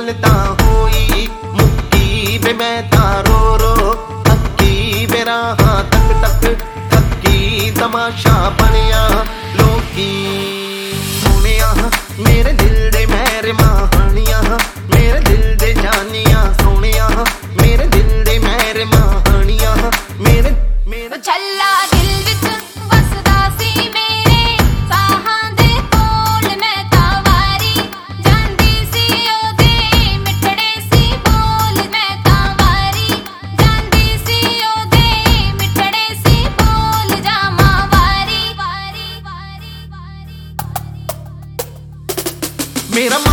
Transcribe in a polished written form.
गल तां होई मुक्की वे मैं तां रो रो थकी वे राहां तक तक थकी तमाशा बनिया लोकी सोनिया मेरे दिल दे मेरे महानिया मेरे दिल दे जानिया सोनिया मेरे दिल दे मेरे महानिया मेरे मेरे छल्ला दिल विच वसदा सी मेरे साहां दे कोल मैं तां वारी जांदी सी ओदे मिठड़े सी बोल मैं तां वारी जांदी सी ओदे मिठड़े सी बोल जावां वारी वारी वारी वारी मेरा